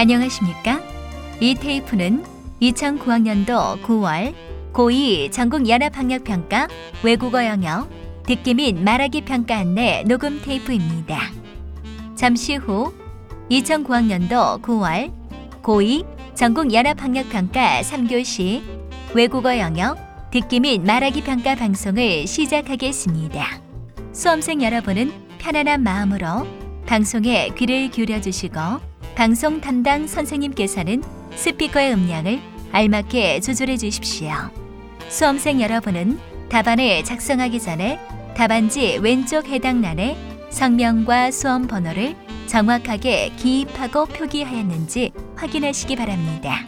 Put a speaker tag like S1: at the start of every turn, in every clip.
S1: 안녕하십니까? 이 테이프는 2009학년도 9월 고2 전국 연합학력평가 외국어 영역 듣기 및 말하기 평가 안내 녹음 테이프입니다. 잠시 후 2009학년도 9월 고2 전국 연합학력평가 3교시 외국어 영역 듣기 및 말하기 평가 방송을 시작하겠습니다. 수험생 여러분은 편안한 마음으로 방송에 귀를 기울여주시고 방송 담당 선생님께서는 스피커의 음량을 알맞게 조절해 주십시오. 수험생 여러분은 답안을 작성하기 전에 답안지 왼쪽 해당欄에 성명과 수험 번호를 정확하게 기입하고 표기하였는지 확인하시기 바랍니다.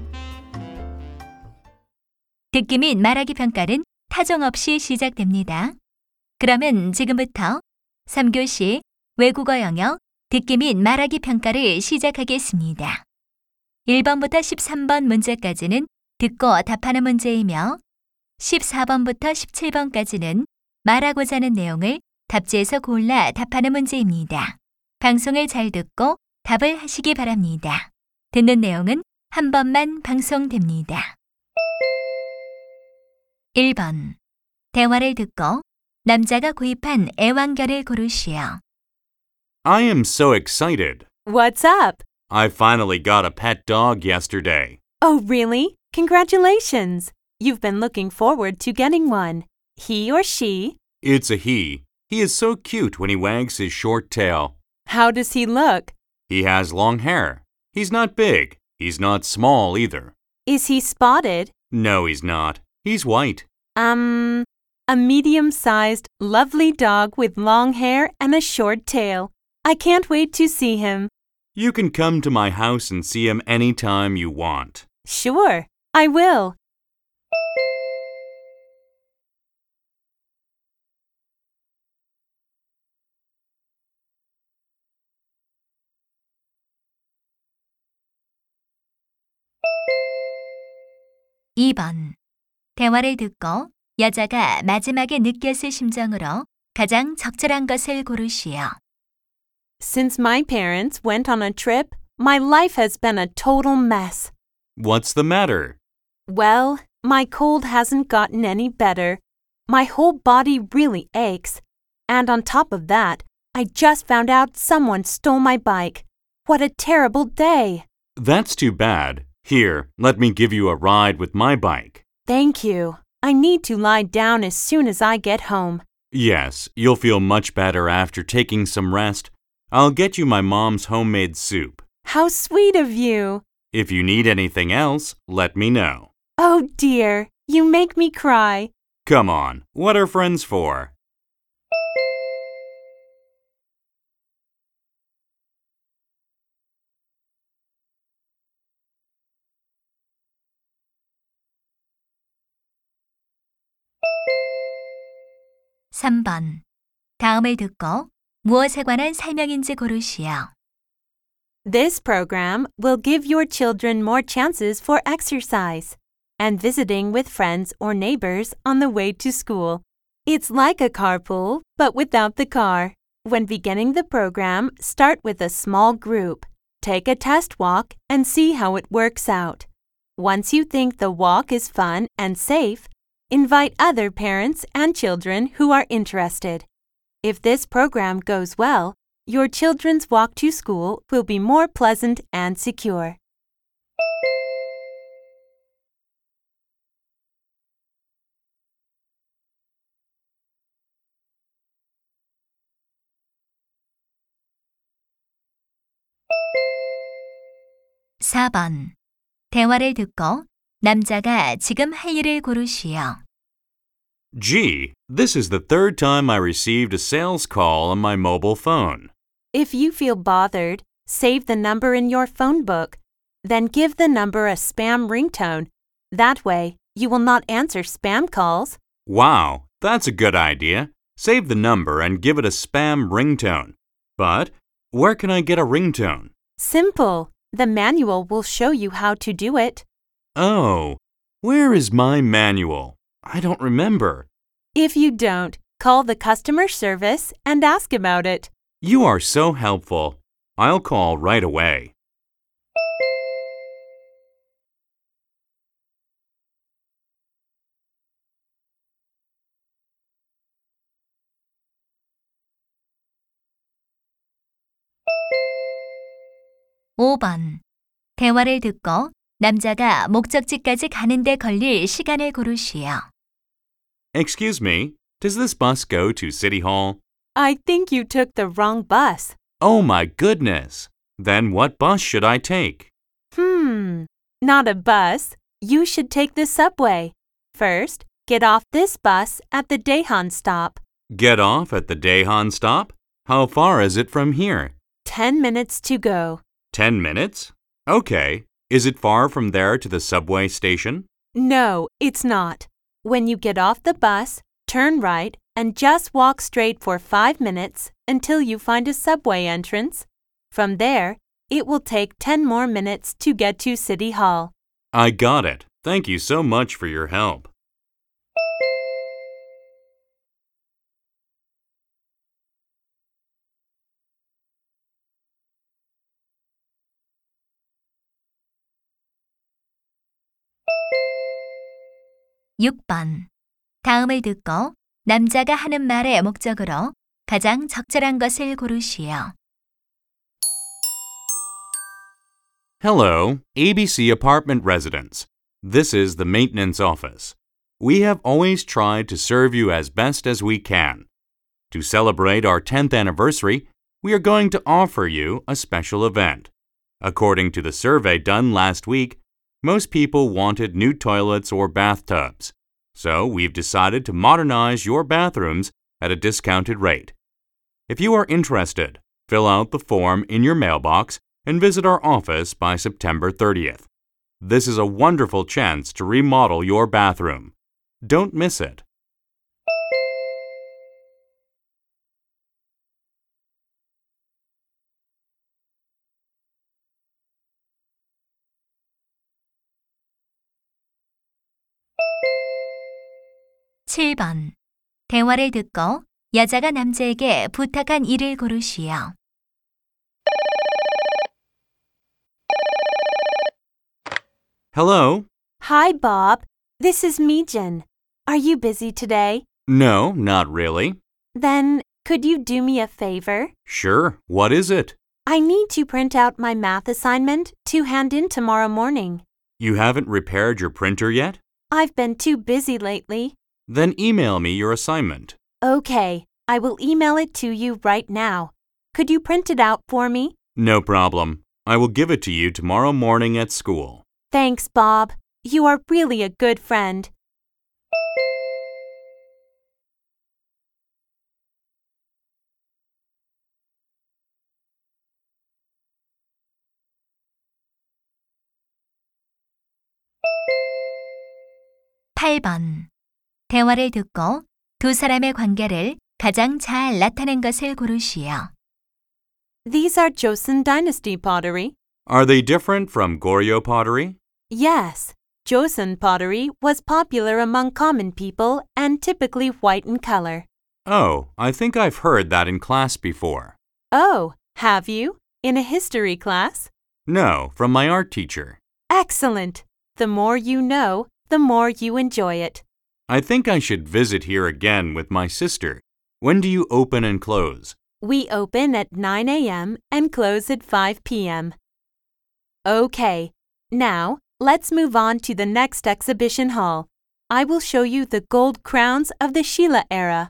S1: 듣기 및 말하기 평가는 타종 없이 시작됩니다. 그러면 지금부터 3교시 외국어 영역 듣기 및 말하기 평가를 시작하겠습니다. 1번부터 13번 문제까지는 듣고 답하는 문제이며 14번부터 17번까지는 말하고자 하는 내용을 답지에서 골라 답하는 문제입니다. 방송을 잘 듣고 답을 하시기 바랍니다. 듣는 내용은 한 번만 방송됩니다. 1번. 대화를 듣고 남자가 구입한 애완견을 고르시오.
S2: I am so excited.
S3: What's up?
S2: I finally got a pet dog yesterday.
S3: Oh, really? Congratulations! You've been looking forward to getting one. He or she?
S2: It's a he. He is so cute when he wags his short tail.
S3: How does he look?
S2: He has long hair. He's not big. He's not small either.
S3: Is he spotted?
S2: No, he's not. He's white.
S3: A medium-sized, lovely dog with long hair and a short tail. I can't wait to see him.
S2: You can come to my house and see him anytime you want.
S3: Sure, I will.
S1: (2번) 대화를 듣고 여자가 마지막에 느꼈을 심정으로 가장 적절한 것을 고르시오.
S3: Since my parents went on a trip, my life has been a total mess.
S2: What's the matter?
S3: Well, my cold hasn't gotten any better. My whole body really aches. And on top of that, I just found out someone stole my bike. What a terrible day.
S2: That's too bad. Here, let me give you a ride with my bike.
S3: Thank you. I need to lie down as soon as I get home.
S2: Yes, you'll feel much better after taking some rest. I'll get you my mom's homemade soup.
S3: How sweet of you.
S2: If you need anything else, let me know.
S3: Oh dear, you make me cry.
S2: Come on, what are friends for?
S1: (3번) 다음을 듣고 무엇에 관한 설명인지 고르시오.
S3: This program will give your children more chances for exercise and visiting with friends or neighbors on the way to school. It's like a carpool, but without the car. When beginning the program, start with a small group. Take a test walk and see how it works out. Once you think the walk is fun and safe, invite other parents and children who are interested. If this program goes well, your children's walk to school will be more pleasant and secure.
S1: (4번) 대화를 듣고 남자가 지금 할 일을 고르시오.
S2: Gee, this is the third time I received a sales call on my mobile phone.
S3: If you feel bothered, save the number in your phone book. Then give the number a spam ringtone. That way, you will not answer spam calls.
S2: Wow, that's a good idea. Save the number and give it a spam ringtone. But where can I get a ringtone?
S3: Simple. The manual will show you how to do it.
S2: Oh, where is my manual? I don't remember.
S3: If you don't, call the customer service and ask about it.
S2: You are so helpful. I'll call right away.
S1: 5번. 대화를 듣고 남자가 목적지까지 가는데 걸릴 시간을 고르시오.
S2: Excuse me, does this bus go to City Hall?
S3: I think you took the wrong bus.
S2: Oh my goodness! Then what bus should I take?
S3: Not a bus. You should take the subway. First, get off this bus at the Daehan stop.
S2: Get off at the Daehan stop? How far is it from here?
S3: 10 minutes to go.
S2: 10 minutes? Okay. Is it far from there to the subway station?
S3: No, it's not. When you get off the bus, turn right and just walk straight for 5 minutes until you find a subway entrance. From there, it will take 10 more minutes to get to City Hall.
S2: I got it. Thank you so much for your help.
S1: 육 번. 다음을 듣고 남자가 하는 말의 목적으로 가장 적절한 것을 고르시오.
S2: Hello, ABC Apartment Residents. This is the maintenance office. We have always tried to serve you as best as we can. To celebrate our 10th anniversary, we are going to offer you a special event. According to the survey done last week, most people wanted new toilets or bathtubs. So we've decided to modernize your bathrooms at a discounted rate. If you are interested, fill out the form in your mailbox and visit our office by September 30th. This is a wonderful chance to remodel your bathroom. Don't miss it.
S1: 칠 번. 대화를 듣고 여자가 남자에게 부탁한 일을 고르시오.
S2: Hello?
S3: Hi, Bob. This is Mijin. Are you busy today?
S2: No, not really.
S3: Then, could you do me a favor?
S2: Sure, what is it?
S3: I need to print out my math assignment to hand in tomorrow morning.
S2: You haven't repaired your printer yet?
S3: I've been too busy lately.
S2: Then email me your assignment.
S3: Okay, I will email it to you right now. Could you print it out for me?
S2: No problem. I will give it to you tomorrow morning at school.
S3: Thanks, Bob. You are really a good friend.
S1: 팔 번. 대화를 듣고 두 사람의 관계를 가장 잘 나타낸 것을 고르시오.
S3: These are Joseon Dynasty pottery.
S2: Are they different from Goryeo pottery?
S3: Yes, Joseon pottery was popular among common people and typically white in color.
S2: Oh, I think I've heard that in class before.
S3: Oh, have you? In a history class?
S2: No, from my art teacher.
S3: Excellent! The more you know, the more you enjoy it.
S2: I think I should visit here again with my sister. When do you open and close?
S3: We open at 9 a.m. and close at 5 p.m. Okay, now let's move on to the next exhibition hall. I will show you the gold crowns of the Shilla era.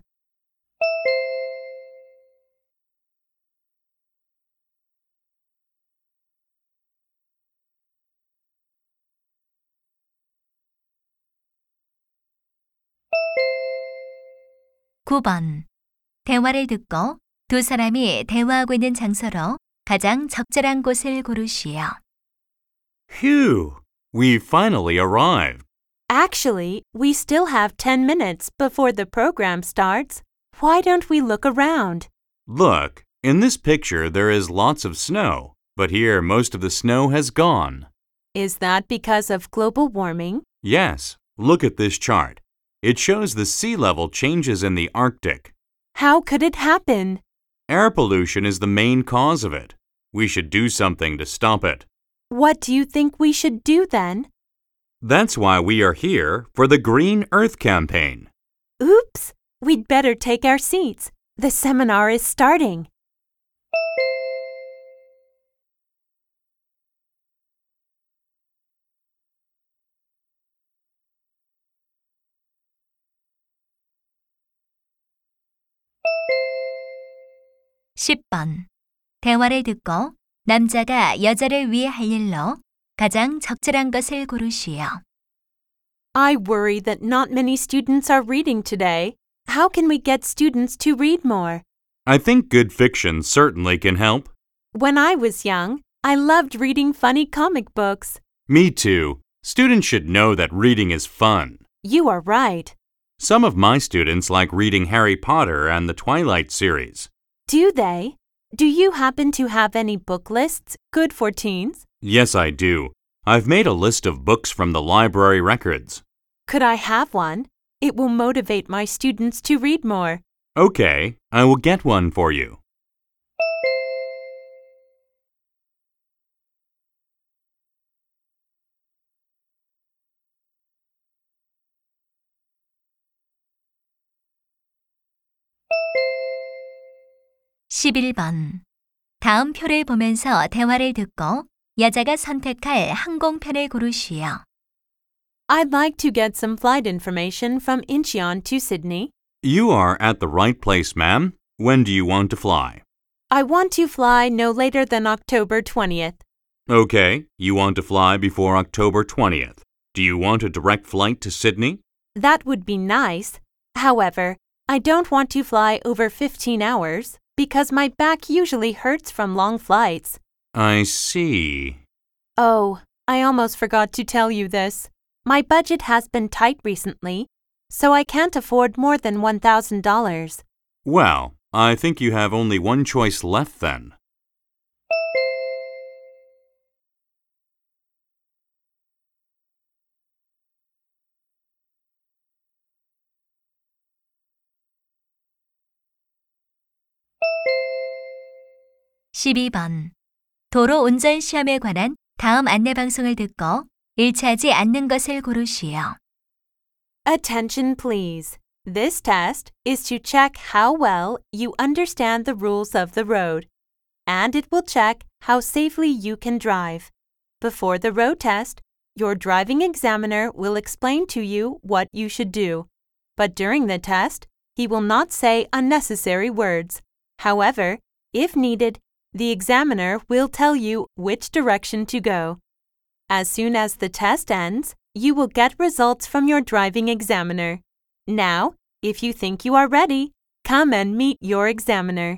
S1: 구 번. 대화를 듣고 두 사람이 대화하고 있는 장소로 가장 적절한 곳을 고르시오.
S2: Phew! We finally arrived.
S3: Actually, we still have 10 minutes before the program starts. Why don't we look around?
S2: Look, in this picture there is lots of snow, but here most of the snow has gone.
S3: Is that because of global warming?
S2: Yes, look at this chart. It shows the sea level changes in the Arctic.
S3: How could it happen?
S2: Air pollution is the main cause of it. We should do something to stop it.
S3: What do you think we should do then?
S2: That's why we are here for the Green Earth campaign.
S3: Oops! We'd better take our seats. The seminar is starting.
S1: 10번. 대화를 듣고 남자가 여자를 위해 할 일로 가장 적절한 것을 고르시오.
S3: I worry that not many students are reading today. How can we get students to read more?
S2: I think good fiction certainly can help.
S3: When I was young, I loved reading funny comic books.
S2: Me too. Students should know that reading is fun.
S3: You are right.
S2: Some of my students like reading Harry Potter and the Twilight series.
S3: Do they? Do you happen to have any book lists good for teens?
S2: Yes, I do. I've made a list of books from the library records.
S3: Could I have one? It will motivate my students to read more.
S2: Okay, I will get one for you.
S1: (11번) 다음 표를 보면서 대화를 듣고 여자가 선택할 항공편을 고르시오.
S3: I'd like to get some flight information from Incheon to Sydney.
S2: You are at the right place, ma'am. When do you want to fly?
S3: I want to fly no later than October 20th.
S2: Okay, you want to fly before October 20th. Do you want a direct flight to Sydney?
S3: That would be nice. However, I don't want to fly over 15 hours because my back usually hurts from long flights.
S2: I see.
S3: Oh, I almost forgot to tell you this. My budget has been tight recently, so I can't afford more than $1,000.
S2: Well, I think you have only one choice left then.
S1: (12번) 도로 운전 시험에 관한 다음 안내 방송을 듣고 일치하지 않는 것을 고르시오.
S3: Attention please. This test is to check how well you understand the rules of the road, and it will check how safely you can drive. Before the road test, your driving examiner will explain to you what you should do. But during the test, he will not say unnecessary words. However, if needed, the examiner will tell you which direction to go. As soon as the test ends, you will get results from your driving examiner. Now, if you think you are ready, come and meet your examiner.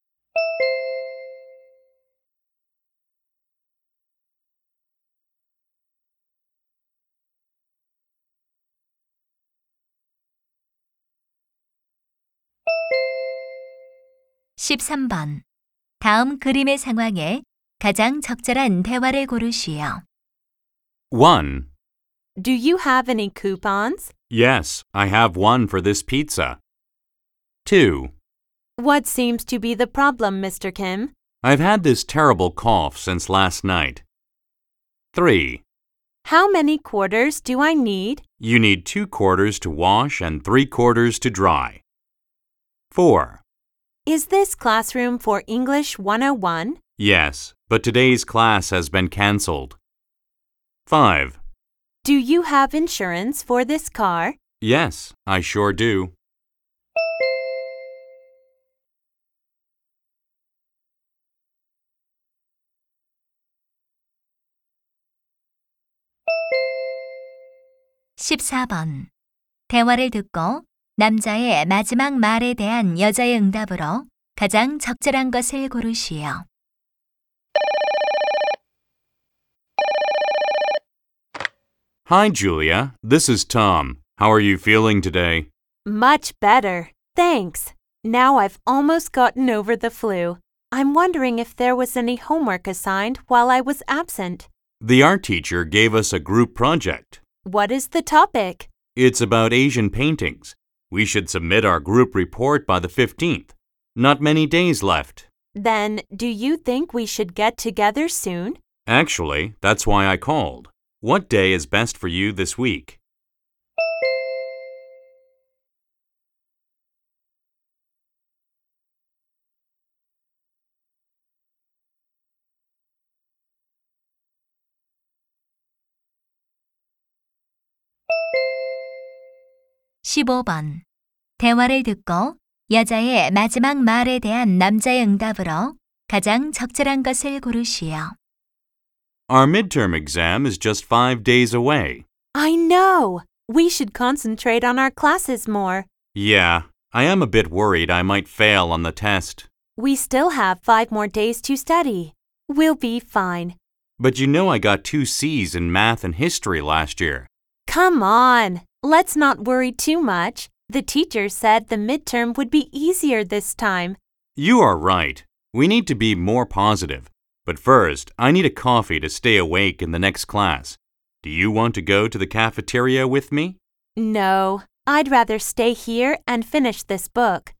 S1: (13번) 다음 그림의 상황에 가장 적절한 대화를 고르시오.
S2: 1.
S3: Do you have any coupons?
S2: Yes, I have one for this pizza. 2.
S3: What seems to be the problem, Mr. Kim?
S2: I've had this terrible cough since last night. 3.
S3: How many quarters do I need?
S2: You need 2 quarters to wash and 3 quarters to dry. 4.
S3: Is this classroom for English 101?
S2: Yes, but today's class has been cancelled. 5.
S3: Do you have insurance for this car?
S2: Yes, I sure do.
S1: (14번) 대화를 듣고 남자의 마지막 말에 대한 여자의 응답으로 가장 적절한 것을 고르시오.
S2: Hi, Julia. This is Tom. How are you feeling today?
S3: Much better. Thanks. Now I've almost gotten over the flu. I'm wondering if there was any homework assigned while I was absent.
S2: The art teacher gave us a group project.
S3: What is the topic?
S2: It's about Asian paintings. We should submit our group report by the 15th. Not many days left.
S3: Then, do you think we should get together soon?
S2: Actually, that's why I called. What day is best for you this week?
S1: (15번) 대화를 듣고 여자의 마지막 말에 대한 남자의 응답으로 가장 적절한 것을 고르시오.
S2: Our midterm exam is just 5 days away.
S3: I know! We should concentrate on our classes more.
S2: Yeah, I am a bit worried I might fail on the test.
S3: We still have 5 more days to study. We'll be fine.
S2: But you know I got 2 C's in math and history last year.
S3: Come on! Let's not worry too much. The teacher said the midterm would be easier this time.
S2: You are right. We need to be more positive. But first, I need a coffee to stay awake in the next class. Do you want to go to the cafeteria with me?
S3: No, I'd rather stay here and finish this book.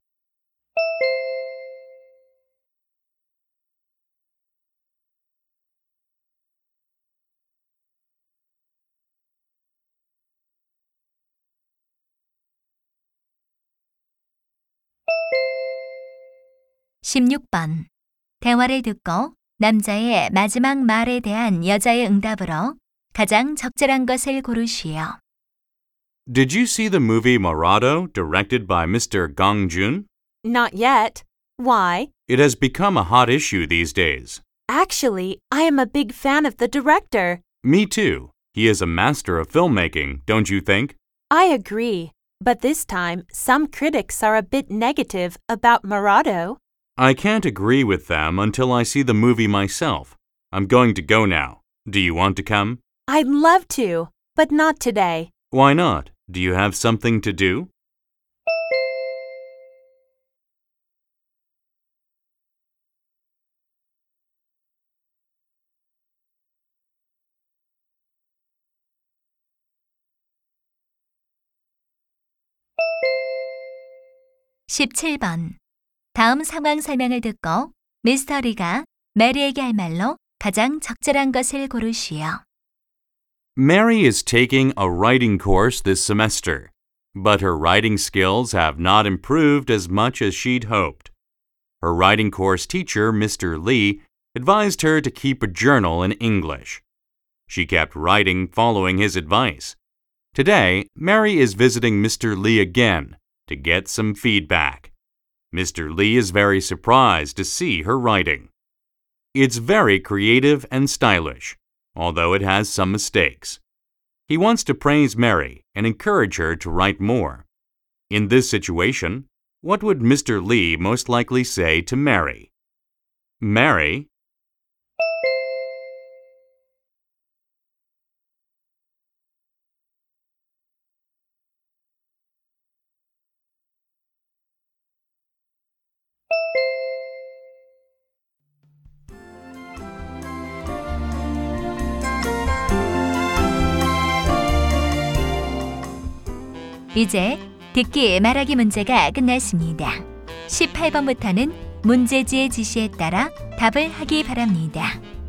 S1: (16번) 대화를 듣고 남자의 마지막 말에 대한 여자의 응답으로 가장 적절한 것을 고르시오.
S2: Did you see the movie Marado, directed by Mr. Gong Joon?
S3: Not yet. Why?
S2: It has become a hot issue these days.
S3: Actually, I am a big fan of the director.
S2: Me too. He is a master of filmmaking, don't you think?
S3: I agree. But this time, some critics are a bit negative about Marado.
S2: I can't agree with them until I see the movie myself. I'm going to go now. Do you want to come?
S3: I'd love to, but not today.
S2: Why not? Do you have something to do?
S1: (17번) 다음 상황 설명을 듣고 미스터 리가 메리에게 할 말로 가장 적절한 것을 고르시오.
S2: Mary is taking a writing course this semester, but her writing skills have not improved as much as she'd hoped. Her writing course teacher, Mr. Lee, advised her to keep a journal in English. She kept writing following his advice. Today, Mary is visiting Mr. Lee again to get some feedback. Mr. Lee is very surprised to see her writing. It's very creative and stylish, although it has some mistakes. He wants to praise Mary and encourage her to write more. In this situation, what would Mr. Lee most likely say to Mary? Mary,
S1: 이제 듣기 말하기 문제가 끝났습니다. 18번부터는 문제지의 지시에 따라 답을 하기 바랍니다.